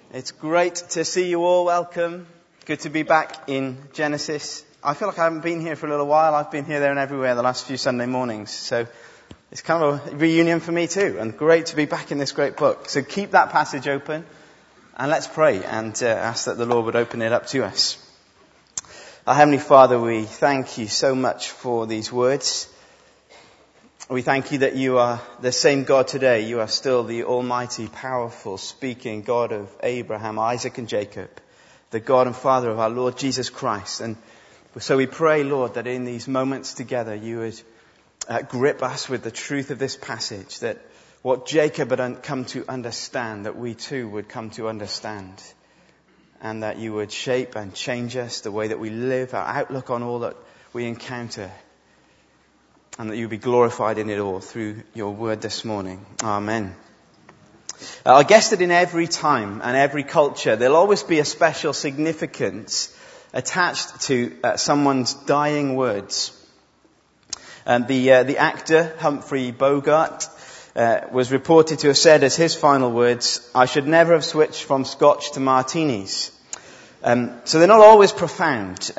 It's great to see you all. Welcome. Good to be back in Genesis. I feel like I haven't been here for a little while. I've been here, there and everywhere the last few Sunday mornings. So it's kind of a reunion for me too. And great to be back in this great book. So keep that passage open and let's pray and ask that the Lord would open it up to us. Our Heavenly Father, we thank you so much for these words. We thank you that you are the same God today. You are still the almighty, powerful, speaking God of Abraham, Isaac and Jacob, the God and Father of our Lord Jesus Christ. And so we pray, Lord, that in these moments together you would grip us with the truth of this passage, that what Jacob had come to understand, that we too would come to understand, and that you would shape and change us, the way that we live, our outlook on all that we encounter, and that you be glorified in it all through your word this morning. Amen. I guess that in every time and every culture, there'll always be a special significance attached to someone's dying words. And the actor Humphrey Bogart was reported to have said as his final words, "I should never have switched from Scotch to martinis." So they're not always profound,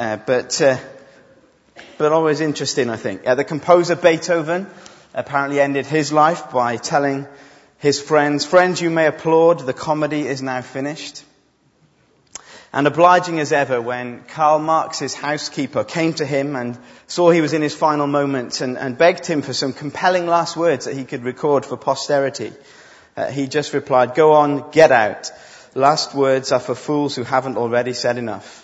but always interesting, I think. The composer Beethoven apparently ended his life by telling his friends, "Friends, you may applaud, the comedy is now finished." And obliging as ever, when Karl Marx's housekeeper came to him and saw he was in his final moments and begged him for some compelling last words that he could record for posterity, he just replied, "Go on, get out. Last words are for fools who haven't already said enough."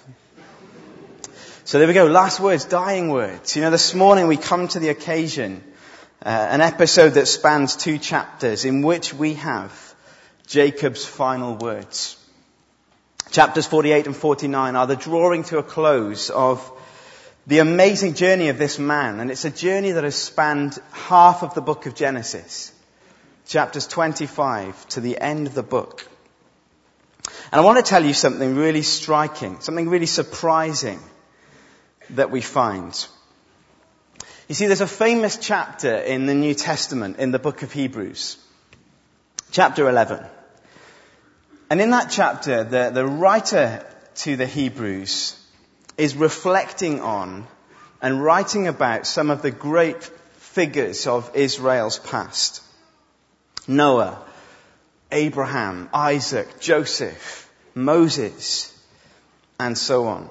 So there we go, last words, dying words. You know, this morning we come to the occasion, an episode that spans 2 chapters in which we have Jacob's final words. Chapters 48 and 49 are the drawing to a close of the amazing journey of this man. And it's a journey that has spanned half of the book of Genesis. Chapters 25 to the end of the book. And I want to tell you something really striking, something really surprising that we find. You see, there's a famous chapter in the New Testament in the book of Hebrews. Chapter 11. And in that chapter, the writer to the Hebrews is reflecting on and writing about some of the great figures of Israel's past. Noah, Abraham, Isaac, Joseph, Moses, and so on.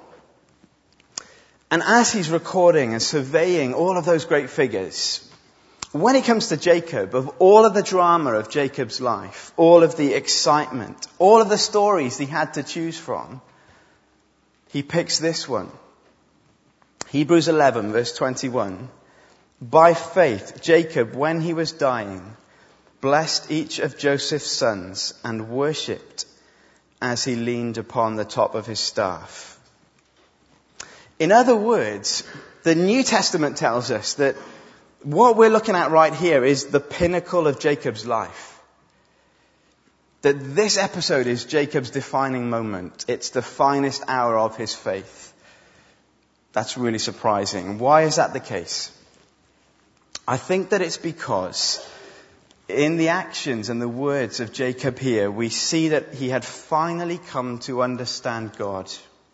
And as he's recording and surveying all of those great figures, when it comes to Jacob, of all of the drama of Jacob's life, all of the excitement, all of the stories he had to choose from, he picks this one. Hebrews 11, verse 21. By faith, Jacob, when he was dying, blessed each of Joseph's sons and worshipped as he leaned upon the top of his staff. In other words, the New Testament tells us that what we're looking at right here is the pinnacle of Jacob's life. That this episode is Jacob's defining moment. It's the finest hour of his faith. That's really surprising. Why is that the case? I think that it's because in the actions and the words of Jacob here, we see that he had finally come to understand God.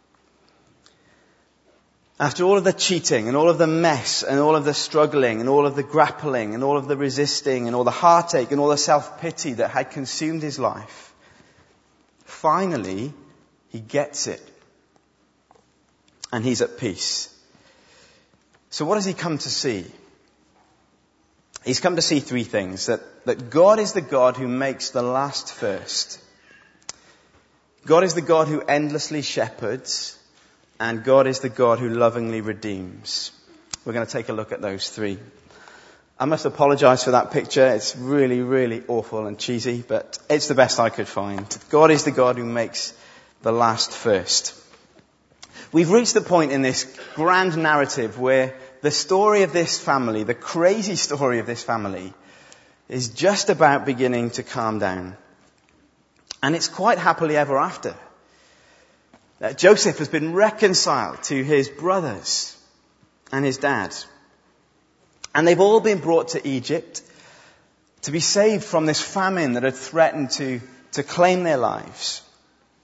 After all of the cheating and all of the mess and all of the struggling and all of the grappling and all of the resisting and all the heartache and all the self-pity that had consumed his life, finally he gets it. And he's at peace. So what has he come to see? He's come to see 3 things. That God is the God who makes the last first. God is the God who endlessly shepherds. And God is the God who lovingly redeems. We're going to take a look at those 3. I must apologize for that picture. It's really, really awful and cheesy, but it's the best I could find. God is the God who makes the last first. We've reached the point in this grand narrative where the story of this family, the crazy story of this family, is just about beginning to calm down. And it's quite happily ever after. Joseph has been reconciled to his brothers and his dad. And they've all been brought to Egypt to be saved from this famine that had threatened to claim their lives.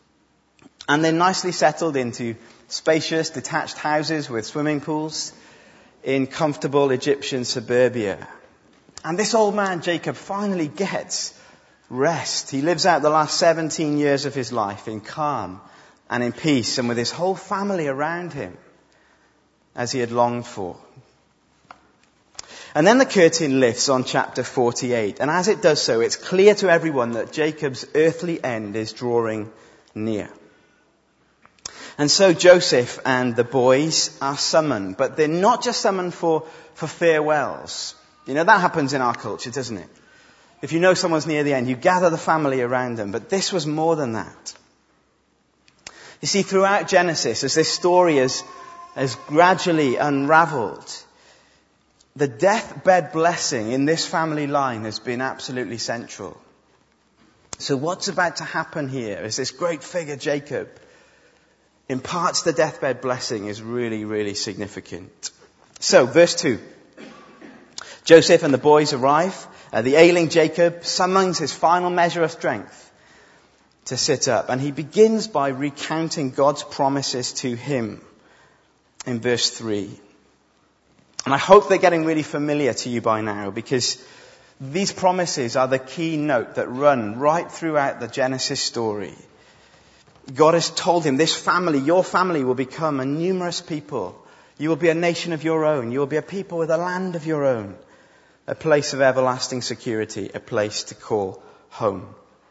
And they're nicely settled into spacious, detached houses with swimming pools in comfortable Egyptian suburbia. And this old man, Jacob, finally gets rest. He lives out the last 17 years of his life in calm and in peace and with his whole family around him as he had longed for. And then the curtain lifts on chapter 48. And as it does so, it's clear to everyone that Jacob's earthly end is drawing near. And so Joseph and the boys are summoned. But they're not just summoned for farewells. You know, that happens in our culture, doesn't it? If you know someone's near the end, you gather the family around them. But this was more than that. You see, throughout Genesis, as this story has gradually unraveled, the deathbed blessing in this family line has been absolutely central. So what's about to happen here as this great figure, Jacob, imparts the deathbed blessing is really, really significant. So, verse 2. Joseph and the boys arrive. The ailing Jacob summons his final measure of strength to sit up. And he begins by recounting God's promises to him in verse 3. And I hope they're getting really familiar to you by now, because these promises are the key note that run right throughout the Genesis story. God has told him, this family, your family, will become a numerous people. You will be a nation of your own. You will be a people with a land of your own. A place of everlasting security. A place to call home.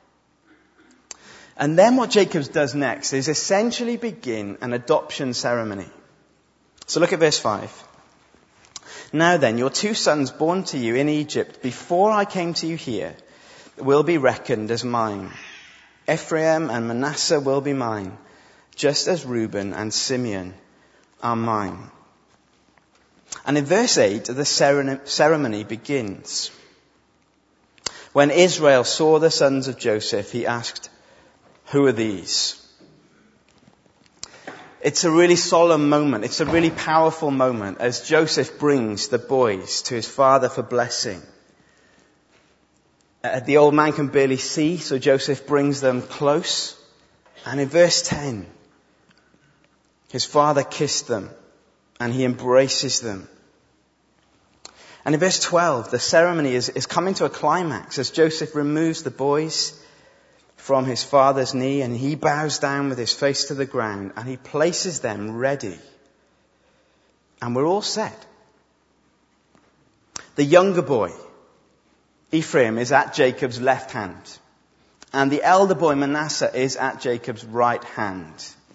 And then what Jacob does next is essentially begin an adoption ceremony. So look at verse 5. Now then, your 2 sons born to you in Egypt before I came to you here will be reckoned as mine. Ephraim and Manasseh will be mine, just as Reuben and Simeon are mine. And in verse 8, the ceremony begins. When Israel saw the sons of Joseph, he asked, "Who are these?" It's a really solemn moment. It's a really powerful moment as Joseph brings the boys to his father for blessing. The old man can barely see, so Joseph brings them close. And in verse 10, his father kissed them and he embraces them. And in verse 12, the ceremony is coming to a climax as Joseph removes the boys from his father's knee and he bows down with his face to the ground and he places them ready. And we're all set. The younger boy, Ephraim, is at Jacob's left hand. And the elder boy, Manasseh, is at Jacob's right hand.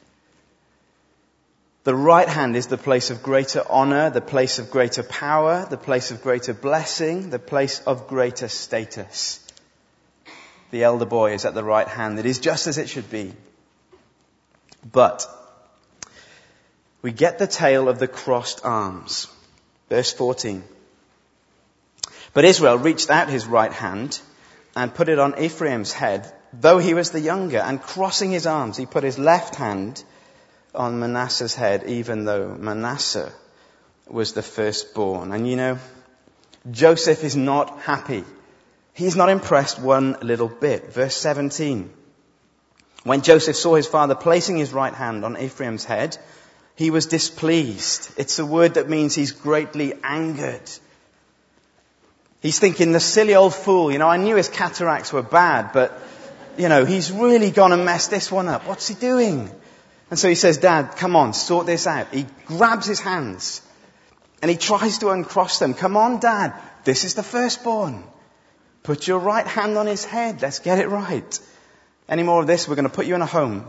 The right hand is the place of greater honor, the place of greater power, the place of greater blessing, the place of greater status. The elder boy is at the right hand. It is just as it should be. But we get the tale of the crossed arms. Verse 14. But Israel reached out his right hand and put it on Ephraim's head, though he was the younger. And crossing his arms, he put his left hand on Manasseh's head, even though Manasseh was the firstborn. And you know, Joseph is not happy. He's not impressed one little bit. Verse 17. When Joseph saw his father placing his right hand on Ephraim's head, he was displeased. It's a word that means he's greatly angered. He's thinking, the silly old fool, I knew his cataracts were bad, but, he's really gone and messed this one up. What's he doing? And so he says, Dad, come on, sort this out. He grabs his hands and he tries to uncross them. Come on, Dad, this is the firstborn. Put your right hand on his head. Let's get it right. Any more of this, we're going to put you in a home.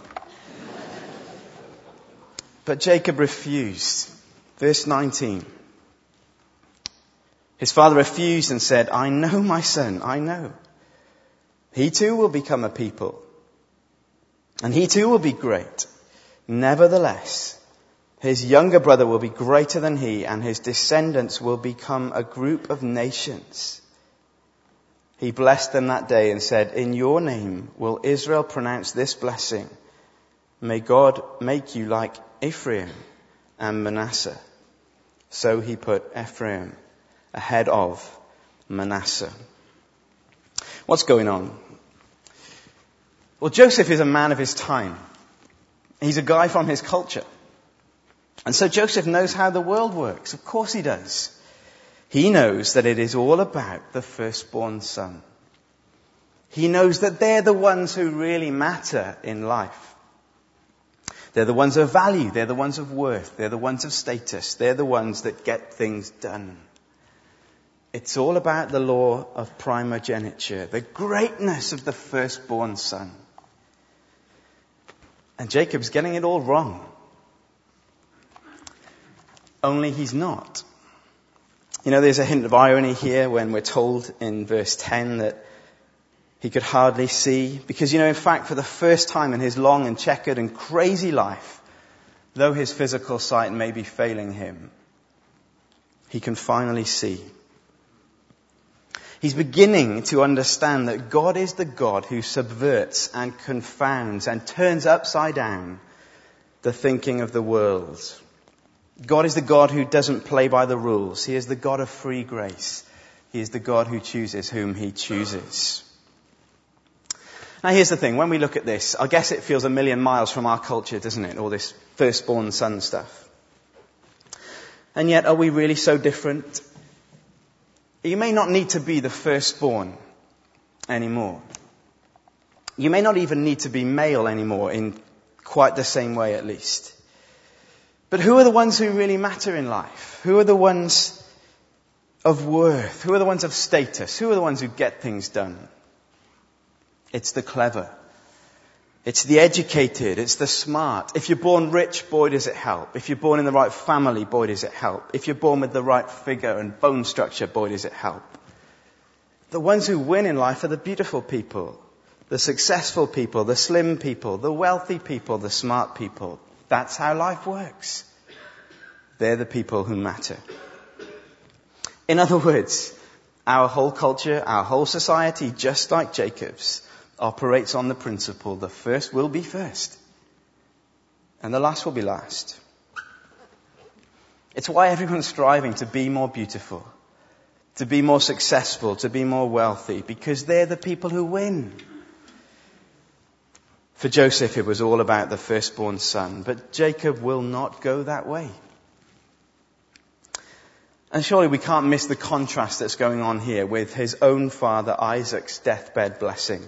But Jacob refused. Verse 19. His father refused and said, I know, my son, I know. He too will become a people. And he too will be great. Nevertheless, his younger brother will be greater than he, and his descendants will become a group of nations. He blessed them that day and said, in your name will Israel pronounce this blessing. May God make you like Ephraim and Manasseh. So he put Ephraim ahead of Manasseh. What's going on? Well, Joseph is a man of his time. He's a guy from his culture. And so Joseph knows how the world works. Of course he does. He knows that it is all about the firstborn son. He knows that they're the ones who really matter in life. They're the ones of value. They're the ones of worth. They're the ones of status. They're the ones that get things done. It's all about the law of primogeniture, the greatness of the firstborn son. And Jacob's getting it all wrong. Only he's not. There's a hint of irony here when we're told in verse 10 that he could hardly see. Because, in fact, for the first time in his long and checkered and crazy life, though his physical sight may be failing him, he can finally see. He's beginning to understand that God is the God who subverts and confounds and turns upside down the thinking of the world. God is the God who doesn't play by the rules. He is the God of free grace. He is the God who chooses whom he chooses. Now here's the thing. When we look at this, I guess it feels a million miles from our culture, doesn't it? All this firstborn son stuff. And yet, are we really so different? You may not need to be the firstborn anymore. You may not even need to be male anymore, in quite the same way at least. But who are the ones who really matter in life? Who are the ones of worth? Who are the ones of status? Who are the ones who get things done? It's the clever. It's the educated. It's the smart. If you're born rich, boy, does it help. If you're born in the right family, boy, does it help. If you're born with the right figure and bone structure, boy, does it help. The ones who win in life are the beautiful people, the successful people, the slim people, the wealthy people, the smart people. That's how life works. They're the people who matter. In other words, our whole culture, our whole society, just like Jacob's, operates on the principle the first will be first and the last will be last. It's why everyone's striving to be more beautiful, to be more successful, to be more wealthy, because they're the people who win. For Joseph, it was all about the firstborn son, but Jacob will not go that way. And surely we can't miss the contrast that's going on here with his own father Isaac's deathbed blessing.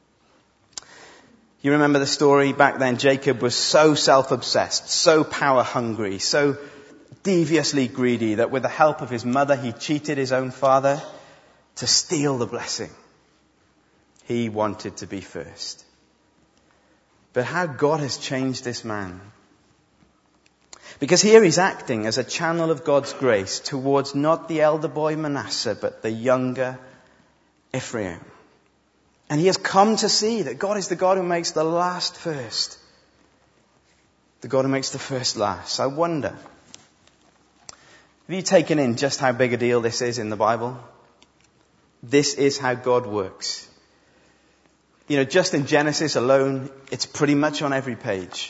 You remember the story back then? Jacob was so self-obsessed, so power-hungry, so deviously greedy that with the help of his mother, he cheated his own father to steal the blessing. He wanted to be first. But how God has changed this man. Because here he's acting as a channel of God's grace towards not the elder boy Manasseh, but the younger Ephraim. And he has come to see that God is the God who makes the last first. The God who makes the first last. I wonder, have you taken in just how big a deal this is in the Bible? This is how God works. Just in Genesis alone, it's pretty much on every page.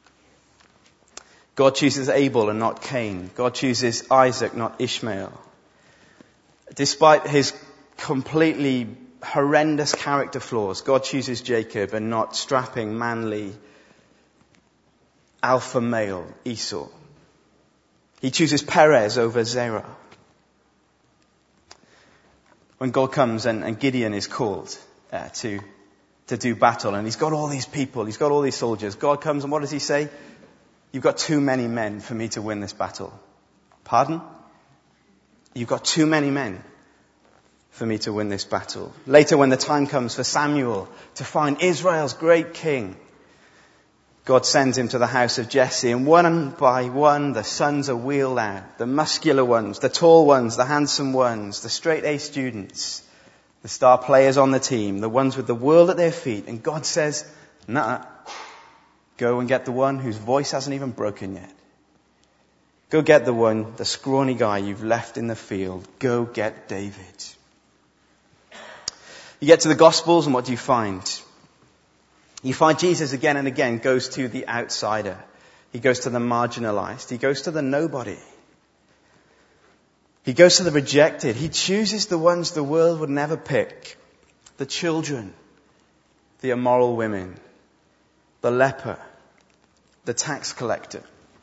God chooses Abel and not Cain. God chooses Isaac, not Ishmael. Despite his completely horrendous character flaws, God chooses Jacob and not strapping, manly, alpha male Esau. He chooses Perez over Zerah. When God comes and Gideon is called to do battle, and he's got all these people, he's got all these soldiers, God comes and what does he say? You've got too many men for me to win this battle. Pardon? You've got too many men for me to win this battle. Later, when the time comes for Samuel to find Israel's great king, God sends him to the house of Jesse, and one by one the sons are wheeled out. The muscular ones, the tall ones, the handsome ones, the straight-A students, the star players on the team, the ones with the world at their feet. And God says, nah, go and get the one whose voice hasn't even broken yet. Go get the one, the scrawny guy you've left in the field. Go get David. You get to the Gospels, and what do you find? You find Jesus again and again goes to the outsider. He goes to the marginalized. He goes to the nobody. He goes to the rejected. He chooses the ones the world would never pick. The children, the immoral women, the leper, the tax collector.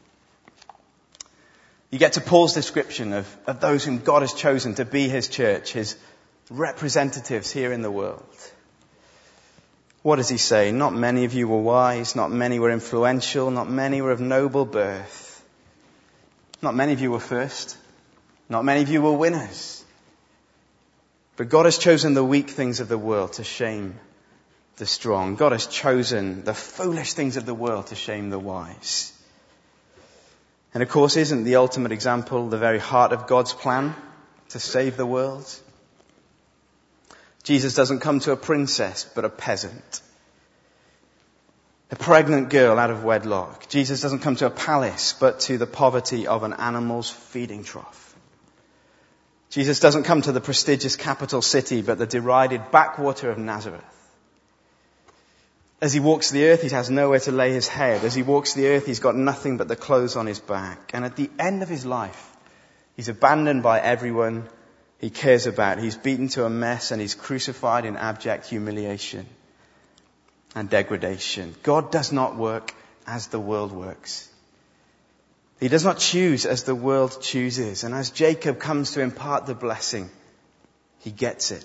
You get to Paul's description of those whom God has chosen to be his church, his representatives here in the world. What does he say? Not many of you were wise, not many were influential, not many were of noble birth. Not many of you were first, not many of you were winners. But God has chosen the weak things of the world to shame the strong. God has chosen the foolish things of the world to shame the wise. And of course, isn't the ultimate example the very heart of God's plan to save the world? Jesus doesn't come to a princess, but a peasant. A pregnant girl out of wedlock. Jesus doesn't come to a palace, but to the poverty of an animal's feeding trough. Jesus doesn't come to the prestigious capital city, but the derided backwater of Nazareth. As he walks the earth, he has nowhere to lay his head. As he walks the earth, he's got nothing but the clothes on his back. And at the end of his life, he's abandoned by everyone he cares about. He's beaten to a mess and he's crucified in abject humiliation and degradation. God does not work as the world works. He does not choose as the world chooses. And as Jacob comes to impart the blessing, he gets it.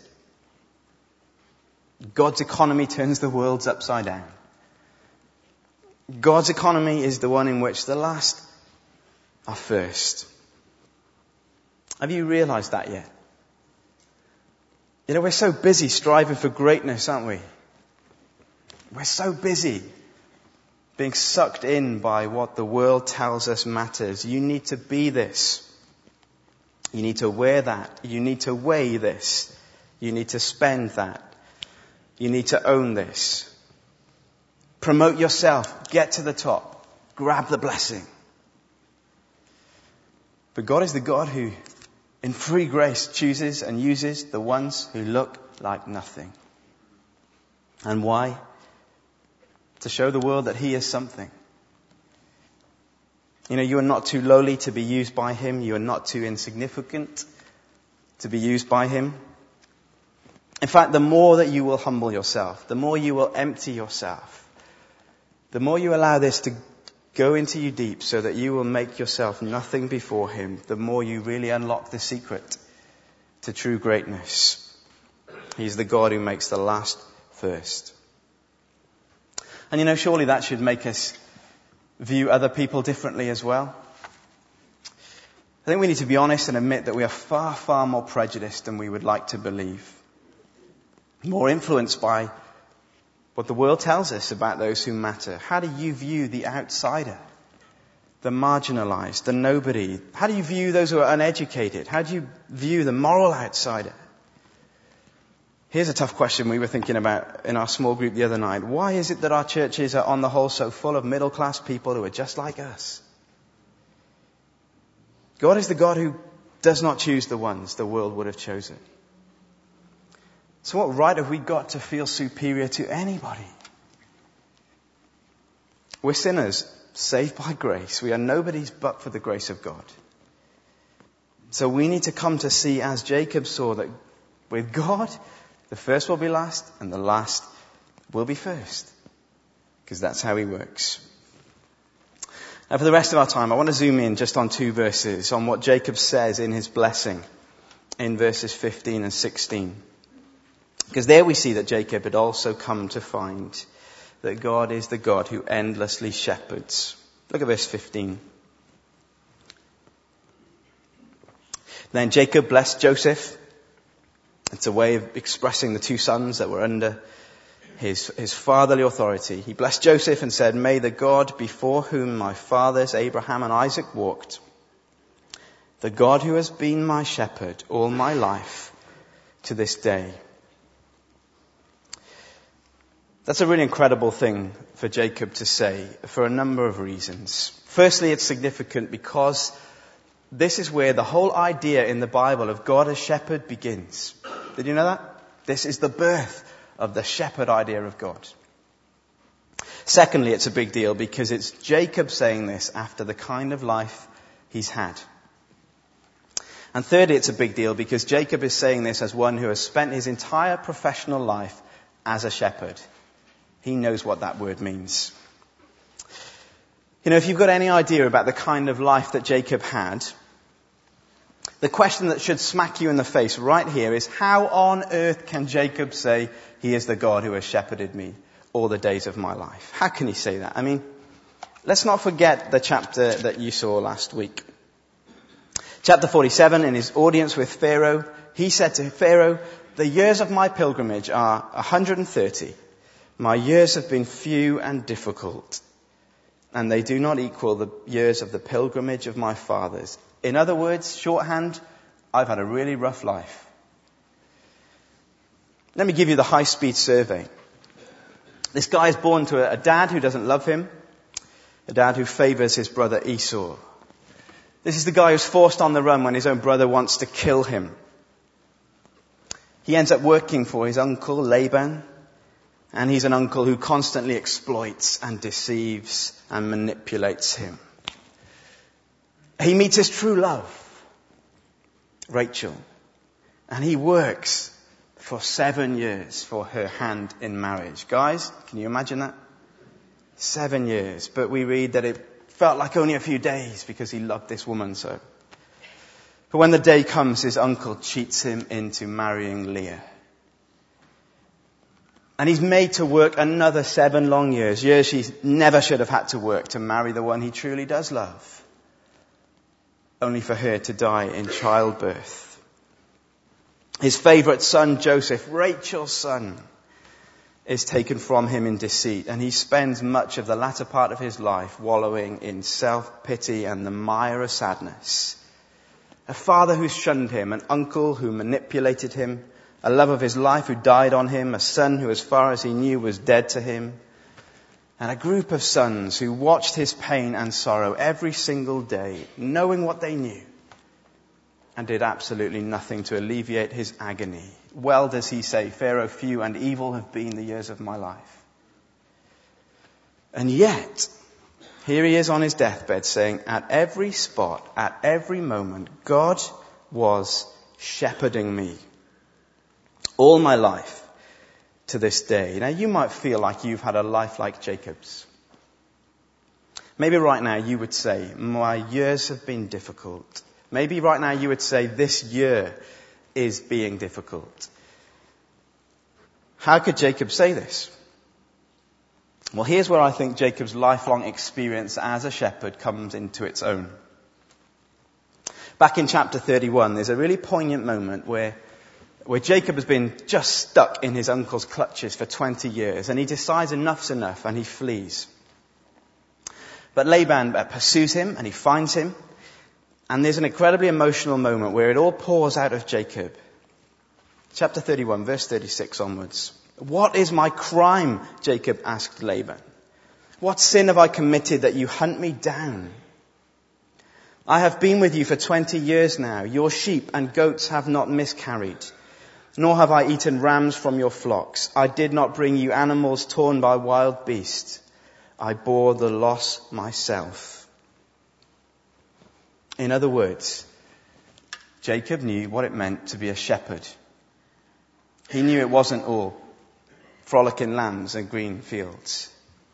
God's economy turns the world's upside down. God's economy is the one in which the last are first. Have you realized that yet? You know, we're so busy striving for greatness, aren't we? We're so busy being sucked in by what the world tells us matters. You need to be this. You need to wear that. You need to weigh this. You need to spend that. You need to own this. Promote yourself. Get to the top. Grab the blessing. But God is the God who, in free grace, chooses and uses the ones who look like nothing. And why? To show the world that he is something. You know, you are not too lowly to be used by him. You are not too insignificant to be used by him. In fact, the more that you will humble yourself, the more you will empty yourself, the more you allow this to go into you deep so that you will make yourself nothing before him, the more you really unlock the secret to true greatness. He's the God who makes the last first. And you know, surely that should make us view other people differently as well. I think we need to be honest and admit that we are far, far more prejudiced than we would like to believe. More influenced by what the world tells us about those who matter. How do you view the outsider, the marginalized, the nobody? How do you view those who are uneducated? How do you view the moral outsider? Here's a tough question we were thinking about in our small group the other night. Why is it that our churches are on the whole so full of middle-class people who are just like us? God is the God who does not choose the ones the world would have chosen. So what right have we got to feel superior to anybody? We're sinners, saved by grace. We are nobodies but for the grace of God. So we need to come to see, as Jacob saw, that with God, the first will be last and the last will be first. Because that's how he works. Now for the rest of our time, I want to zoom in just on 2 verses on what Jacob says in his blessing in verses 15 and 16. Because there we see that Jacob had also come to find that God is the God who endlessly shepherds. Look at verse 15. Then Jacob blessed Joseph. It's a way of expressing the 2 sons that were under his fatherly authority. He blessed Joseph and said, "May the God before whom my fathers Abraham and Isaac walked, the God who has been my shepherd all my life to this day." That's a really incredible thing for Jacob to say for a number of reasons. Firstly, it's significant because this is where the whole idea in the Bible of God as shepherd begins. Did you know that? This is the birth of the shepherd idea of God. Secondly, it's a big deal because it's Jacob saying this after the kind of life he's had. And thirdly, it's a big deal because Jacob is saying this as one who has spent his entire professional life as a shepherd. He knows what that word means. You know, if you've got any idea about the kind of life that Jacob had, the question that should smack you in the face right here is, how on earth can Jacob say he is the God who has shepherded me all the days of my life? How can he say that? I mean, let's not forget the chapter that you saw last week. Chapter 47, in his audience with Pharaoh, he said to Pharaoh, "The years of my pilgrimage are 130. My years have been few and difficult, and they do not equal the years of the pilgrimage of my fathers." In other words, shorthand, I've had a really rough life. Let me give you the high-speed survey. This guy is born to a dad who doesn't love him, a dad who favors his brother Esau. This is the guy who's forced on the run when his own brother wants to kill him. He ends up working for his uncle Laban, and he's an uncle who constantly exploits and deceives and manipulates him. He meets his true love, Rachel, and he works for 7 years for her hand in marriage. Guys, can you imagine that? 7 years. But we read that it felt like only a few days because he loved this woman so. But when the day comes, his uncle cheats him into marrying Leah. And he's made to work another 7 long years he never should have had to work, to marry the one he truly does love, only for her to die in childbirth. His favorite son, Joseph, Rachel's son, is taken from him in deceit, and he spends much of the latter part of his life wallowing in self-pity and the mire of sadness. A father who shunned him, an uncle who manipulated him, a love of his life who died on him, a son who, as far as he knew, was dead to him, and a group of sons who watched his pain and sorrow every single day, knowing what they knew, and did absolutely nothing to alleviate his agony. Well does he say, "Pharaoh, few and evil have been the years of my life." And yet, here he is on his deathbed saying, at every spot, at every moment, God was shepherding me all my life to this day. Now, you might feel like you've had a life like Jacob's. Maybe right now you would say, my years have been difficult. Maybe right now you would say, this year is being difficult. How could Jacob say this? Well, here's where I think Jacob's lifelong experience as a shepherd comes into its own. Back in chapter 31, there's a really poignant moment where Jacob has been just stuck in his uncle's clutches for 20 years, and he decides enough's enough, and he flees. But Laban pursues him, and he finds him, and there's an incredibly emotional moment where it all pours out of Jacob. Chapter 31, verse 36 onwards. "What is my crime?" Jacob asked Laban. "What sin have I committed that you hunt me down? I have been with you for 20 years now. Your sheep and goats have not miscarried, nor have I eaten rams from your flocks. I did not bring you animals torn by wild beasts. I bore the loss myself." In other words, Jacob knew what it meant to be a shepherd. He knew it wasn't all frolicking lambs and green fields.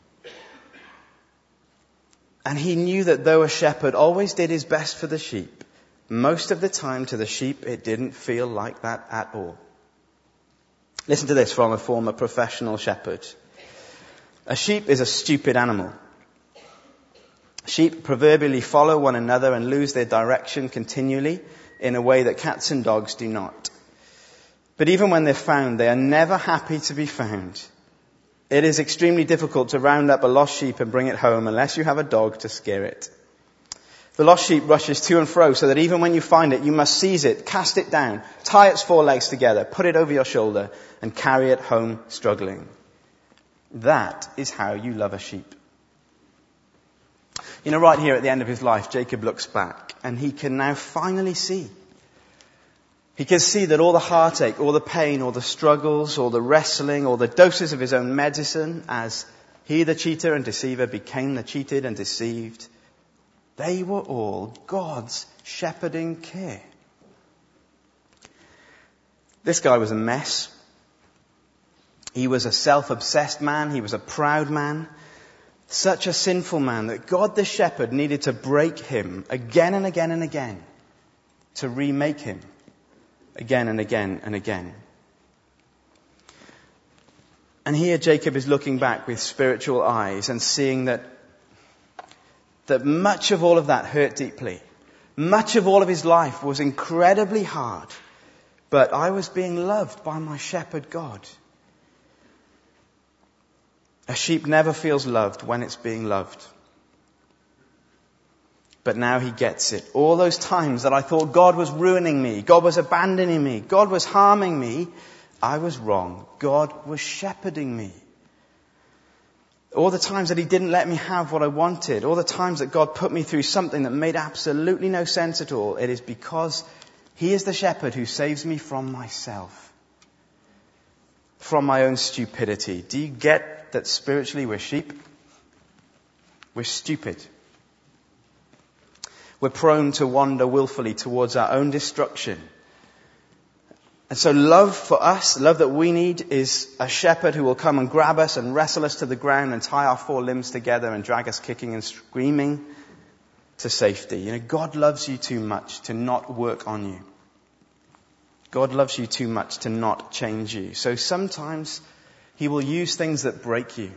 And he knew that though a shepherd always did his best for the sheep, most of the time to the sheep it didn't feel like that at all. Listen to this from a former professional shepherd. "A sheep is a stupid animal. Sheep proverbially follow one another and lose their direction continually in a way that cats and dogs do not. But even when they're found, they are never happy to be found. It is extremely difficult to round up a lost sheep and bring it home unless you have a dog to scare it. The lost sheep rushes to and fro so that even when you find it, you must seize it, cast it down, tie its 4 legs together, put it over your shoulder, and carry it home struggling. That is how you love a sheep." You know, right here at the end of his life, Jacob looks back and he can now finally see. He can see that all the heartache, all the pain, all the struggles, all the wrestling, all the doses of his own medicine, as he, the cheater and deceiver, became the cheated and deceived, they were all God's shepherding care. This guy was a mess. He was a self-obsessed man. He was a proud man. Such a sinful man that God the shepherd needed to break him again and again and again to remake him again and again and again. And here Jacob is looking back with spiritual eyes and seeing that much of all of that hurt deeply. Much of all of his life was incredibly hard. But I was being loved by my shepherd God. A sheep never feels loved when it's being loved. But now he gets it. All those times that I thought God was ruining me, God was abandoning me, God was harming me, I was wrong. God was shepherding me. All the times that he didn't let me have what I wanted, all the times that God put me through something that made absolutely no sense at all, it is because he is the shepherd who saves me from myself, from my own stupidity. Do you get that spiritually we're sheep? We're stupid. We're prone to wander willfully towards our own destruction. And so love for us, love that we need, is a shepherd who will come and grab us and wrestle us to the ground and tie our four limbs together and drag us kicking and screaming to safety. You know, God loves you too much to not work on you. God loves you too much to not change you. So sometimes he will use things that break you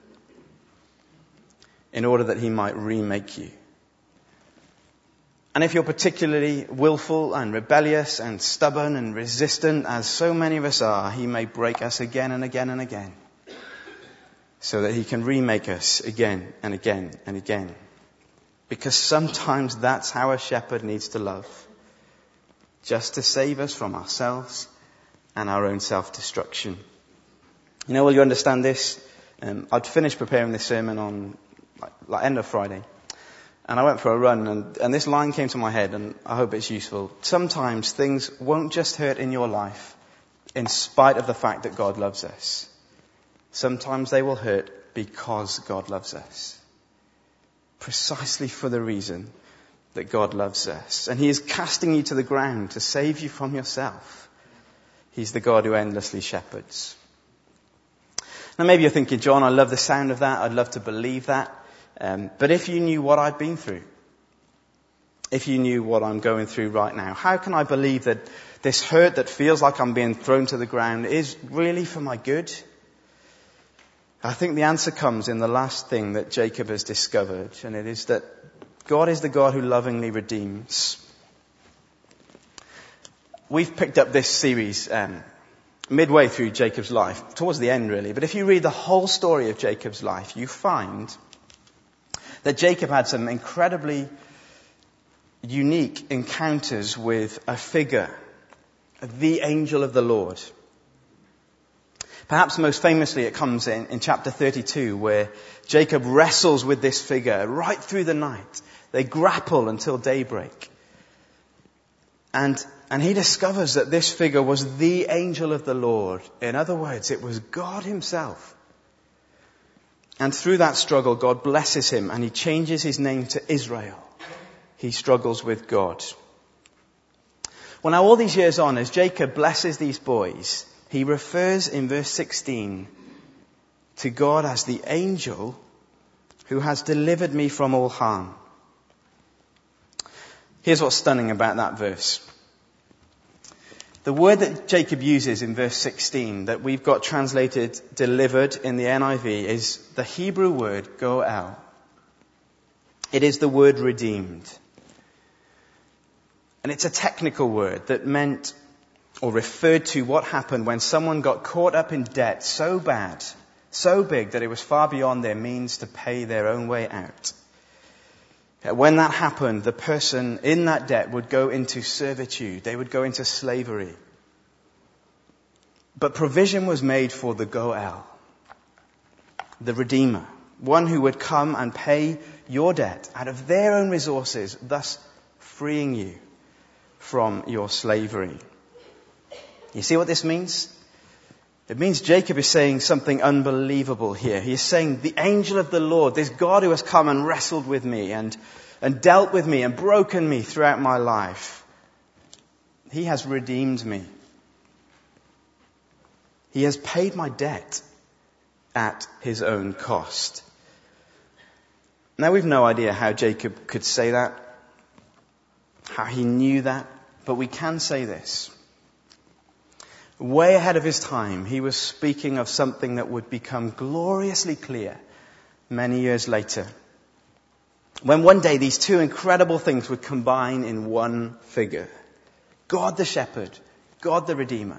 in order that he might remake you. And if you're particularly willful and rebellious and stubborn and resistant, as so many of us are, he may break us again and again and again, so that he can remake us again and again and again. Because sometimes that's how a shepherd needs to love, just to save us from ourselves and our own self-destruction. You know, will you understand this? I'd finished preparing this sermon on like end of Friday. And I went for a run, and this line came to my head, and I hope it's useful. Sometimes things won't just hurt in your life in spite of the fact that God loves us. Sometimes they will hurt because God loves us. Precisely for the reason that God loves us. And he is casting you to the ground to save you from yourself. He's the God who endlessly shepherds. Now maybe you're thinking, John, I love the sound of that. I'd love to believe that. But if you knew what I've been through, if you knew what I'm going through right now, how can I believe that this hurt that feels like I'm being thrown to the ground is really for my good? I think the answer comes in the last thing that Jacob has discovered, and it is that God is the God who lovingly redeems. We've picked up this series midway through Jacob's life, towards the end really, but if you read the whole story of Jacob's life, you find that Jacob had some incredibly unique encounters with a figure, the angel of the Lord. Perhaps most famously it comes in chapter 32, where Jacob wrestles with this figure right through the night. They grapple until daybreak. And he discovers that this figure was the angel of the Lord. In other words, it was God himself. And through that struggle, God blesses him and he changes his name to Israel. He struggles with God. Well, now all these years on, as Jacob blesses these boys, he refers in verse 16 to God as the angel who has delivered me from all harm. Here's what's stunning about that verse. The word that Jacob uses in verse 16 that we've got translated delivered in the NIV is the Hebrew word goel. It is the word redeemed. And it's a technical word that meant or referred to what happened when someone got caught up in debt so bad, so big that it was far beyond their means to pay their own way out. When that happened, the person in that debt would go into servitude. They would go into slavery. But provision was made for the Goel, the Redeemer, one who would come and pay your debt out of their own resources, thus freeing you from your slavery. You see what this means? It means Jacob is saying something unbelievable here. He is saying the angel of the Lord, this God who has come and wrestled with me and dealt with me and broken me throughout my life, he has redeemed me. He has paid my debt at his own cost. Now we've no idea how Jacob could say that, how he knew that, but we can say this. Way ahead of his time, he was speaking of something that would become gloriously clear many years later. When one day these two incredible things would combine in one figure. God the shepherd, God the redeemer.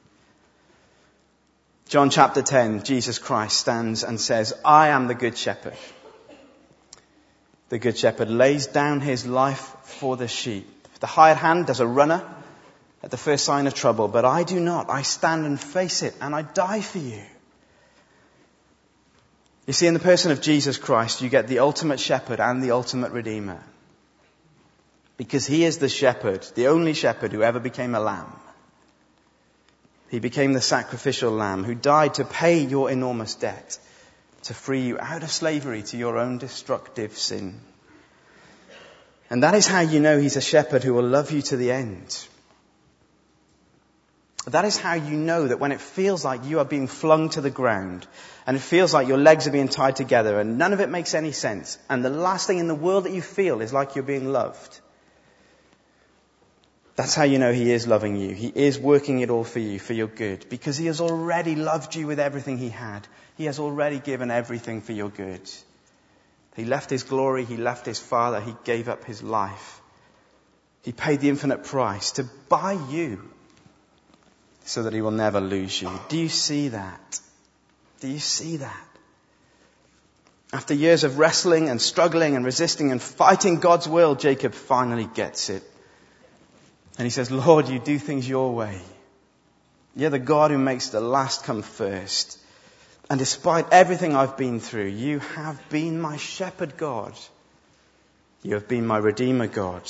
John chapter 10, Jesus Christ stands and says, I am the good shepherd. The good shepherd lays down his life for the sheep. The hired hand does a runner at the first sign of trouble, but I do not. I stand and face it, and I die for you. You see, in the person of Jesus Christ, you get the ultimate shepherd and the ultimate redeemer. Because he is the shepherd, the only shepherd who ever became a lamb. He became the sacrificial lamb who died to pay your enormous debt, to free you out of slavery to your own destructive sin. And that is how you know he's a shepherd who will love you to the end. That is how you know that when it feels like you are being flung to the ground and it feels like your legs are being tied together and none of it makes any sense, and the last thing in the world that you feel is like you're being loved. That's how you know he is loving you. He is working it all for you, for your good, because he has already loved you with everything he had. He has already given everything for your good. He left his glory, he left his Father, he gave up his life. He paid the infinite price to buy you so that he will never lose you. Do you see that? Do you see that? After years of wrestling and struggling and resisting and fighting God's will, Jacob finally gets it. And he says, Lord, you do things your way. You're the God who makes the last come first. And despite everything I've been through, you have been my shepherd God. You have been my redeemer God.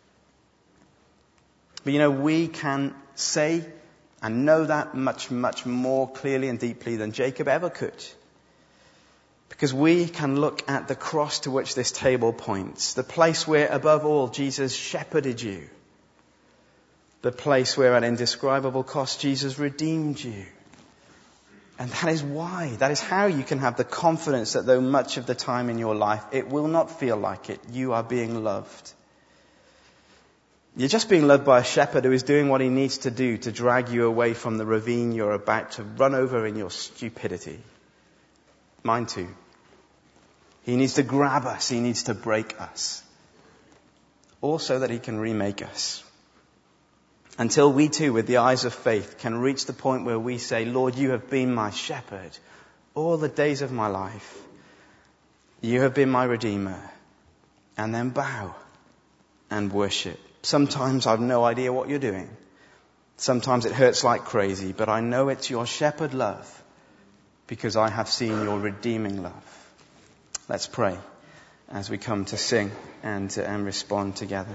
But you know, we can say and know that much, much more clearly and deeply than Jacob ever could. Because we can look at the cross to which this table points. The place where, above all, Jesus shepherded you. The place where at indescribable cost Jesus redeemed you. And that is why, that is how you can have the confidence that though much of the time in your life it will not feel like it, you are being loved. You're just being loved by a shepherd who is doing what he needs to do to drag you away from the ravine you're about to run over in your stupidity. Mine too. He needs to grab us. He needs to break us. Also that he can remake us. Until we too, with the eyes of faith, can reach the point where we say, Lord, you have been my shepherd all the days of my life. You have been my redeemer. And then bow and worship. Sometimes I've no idea what you're doing. Sometimes it hurts like crazy, but I know it's your shepherd love because I have seen your redeeming love. Let's pray as we come to sing and respond together.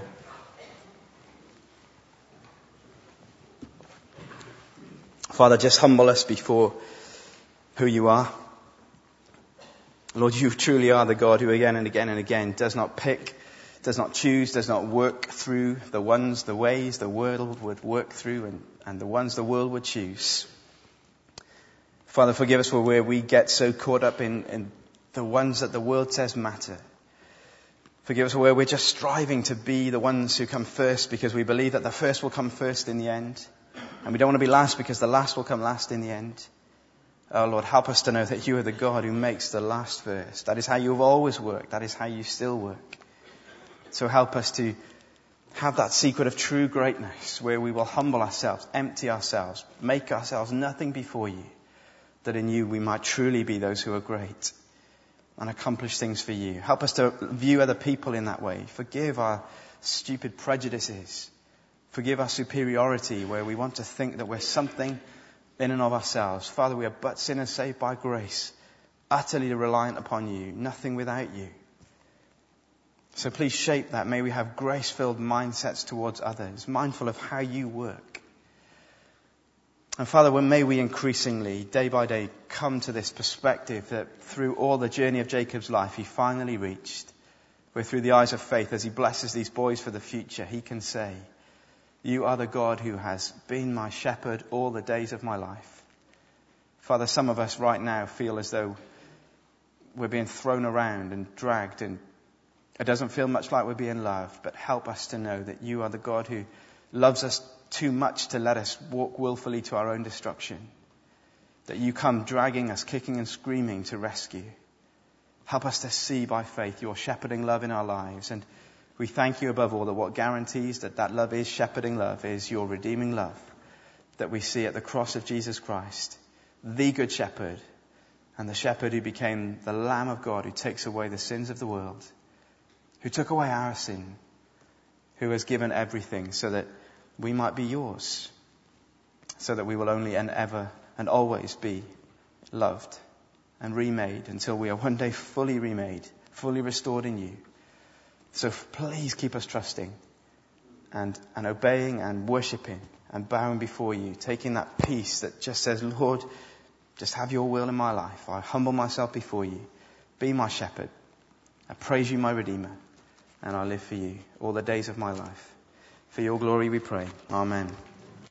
Father, just humble us before who you are. Lord, you truly are the God who again and again and again does not pick, does not choose, does not work through the ways the world would work through and the ones the world would choose. Father, forgive us for where we get so caught up in the ones that the world says matter. Forgive us for where we're just striving to be the ones who come first because we believe that the first will come first in the end. And we don't want to be last because the last will come last in the end. Oh Lord, help us to know that you are the God who makes the last first. That is how you've always worked. That is how you still work. So help us to have that secret of true greatness where we will humble ourselves, empty ourselves, make ourselves nothing before you. That in you we might truly be those who are great and accomplish things for you. Help us to view other people in that way. Forgive our stupid prejudices. Forgive our superiority where we want to think that we're something in and of ourselves. Father, we are but sinners saved by grace, utterly reliant upon you, nothing without you. So please shape that. May we have grace-filled mindsets towards others, mindful of how you work. And Father, may we increasingly, day by day, come to this perspective that through all the journey of Jacob's life, he finally reached, where through the eyes of faith, as he blesses these boys for the future, he can say, you are the God who has been my shepherd all the days of my life. Father, some of us right now feel as though we're being thrown around and dragged, and it doesn't feel much like we're being loved. But help us to know that you are the God who loves us too much to let us walk willfully to our own destruction. That you come dragging us, kicking and screaming to rescue. Help us to see by faith your shepherding love in our lives. And we thank you above all that what guarantees that love is shepherding love is your redeeming love that we see at the cross of Jesus Christ, the good shepherd, and the shepherd who became the Lamb of God who takes away the sins of the world, who took away our sin, who has given everything so that we might be yours, so that we will only and ever and always be loved and remade until we are one day fully remade, fully restored in you. So please keep us trusting and obeying and worshipping and bowing before you, taking that peace that just says, Lord, just have your will in my life. I humble myself before you. Be my shepherd. I praise you, my Redeemer, and I live for you all the days of my life. For your glory we pray. Amen.